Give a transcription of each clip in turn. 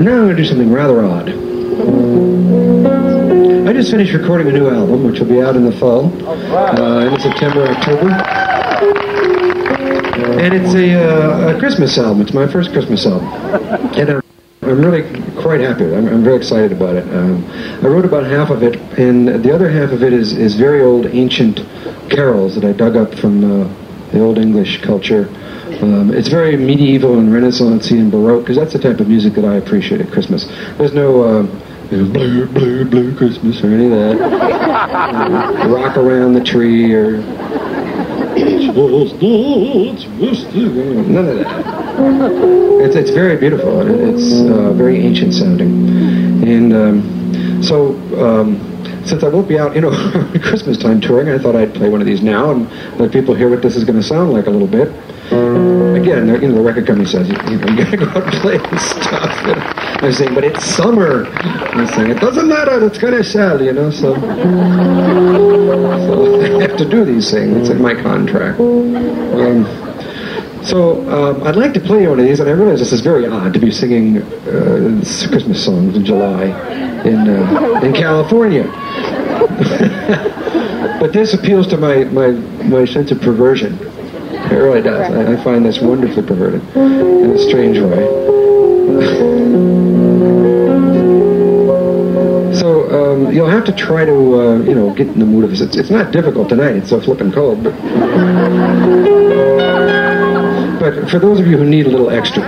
And now I'm going to do something rather odd. I just finished recording a new album, which will be out in the fall, in September, October. And it's a Christmas album. It's my first Christmas album. And I'm really quite happy. I'm very excited about it. I wrote about half of it, and the other half of it is very old, ancient carols that I dug up from the Old English culture. It's very medieval and Renaissance-y and Baroque, because that's the type of music that I appreciate at Christmas. There's no blue, blue, blue Christmas or any of that. Rock around the tree or none of that. It's very beautiful. It's very ancient sounding. And so since I won't be out, Christmas time touring, I thought I'd play one of these now and let people hear what this is going to sound like a little bit. Again, the record company says, you gotta go out and play this stuff. I'm saying, but it's summer. I'm saying, it doesn't matter, it's gonna sell, so I have to do these things. It's in my contract. I'd like to play one of these, and I realize this is very odd to be singing Christmas songs in July in California. But this appeals to my sense of perversion. It really does. I find this wonderfully perverted in a strange way. So you'll have to try to, get in the mood of this. It's not difficult tonight. It's so flippin' cold. But for those of you who need a little extra.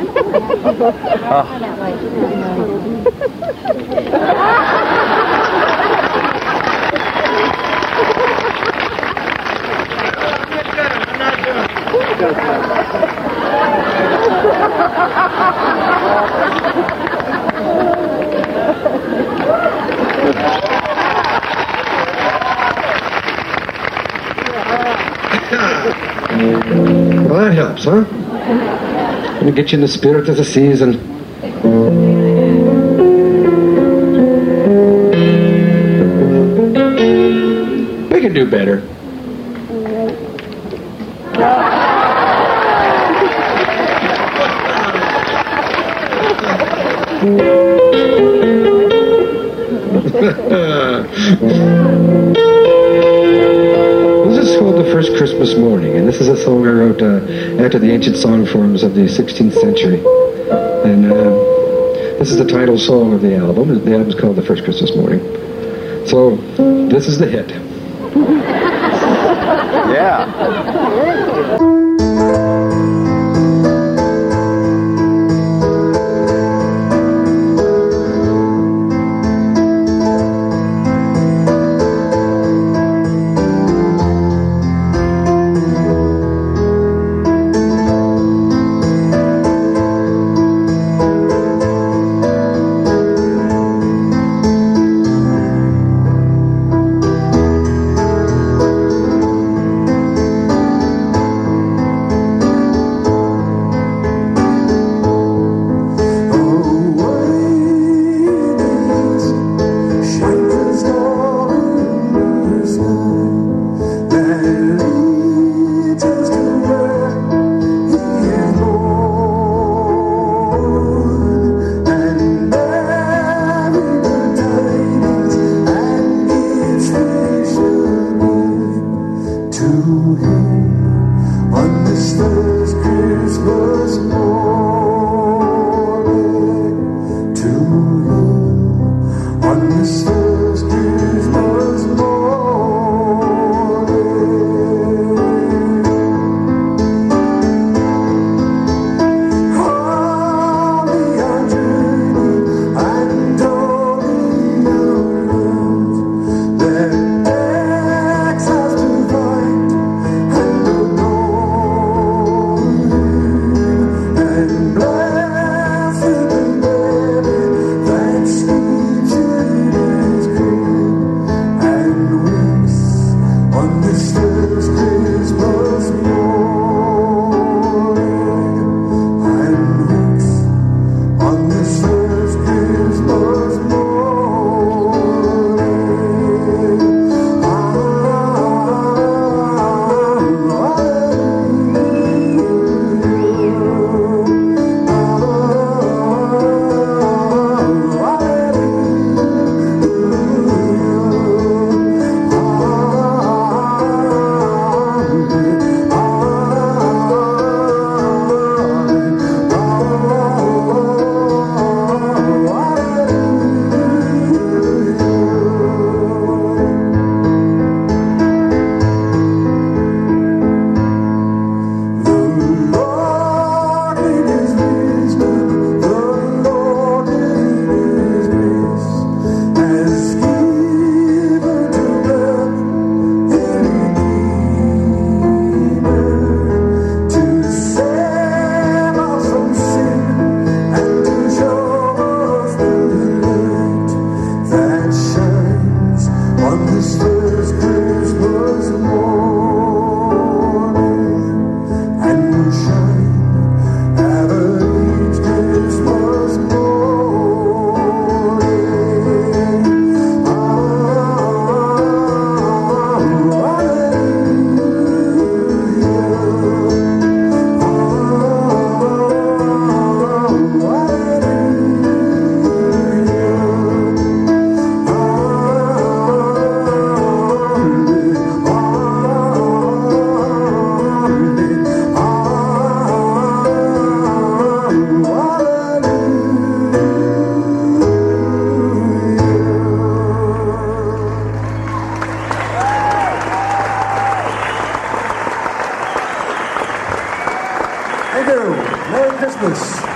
Well, that helps, huh? Let me get you in the spirit of the season. We can do better. This is called The First Christmas Morning, and this is a song I wrote after the ancient song forms of the 16th century. And this is the title song of the album. The album's called The First Christmas Morning. So, this is the hit. Yeah. you. Merry Christmas.